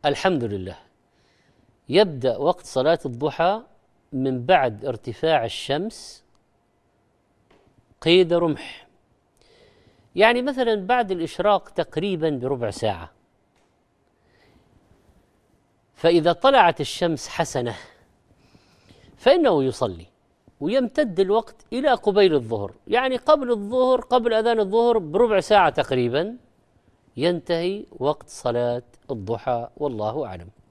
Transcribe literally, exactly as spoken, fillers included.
الحمد لله. يبدأ وقت صلاة الضحى من بعد ارتفاع الشمس قيد رمح، يعني مثلا بعد الإشراق تقريبا بربع ساعة. فإذا طلعت الشمس حسنة فإنه يصلي، ويمتد الوقت إلى قبيل الظهر، يعني قبل الظهر، قبل أذان الظهر بربع ساعة تقريبا ينتهي وقت صلاة الضحى، والله أعلم.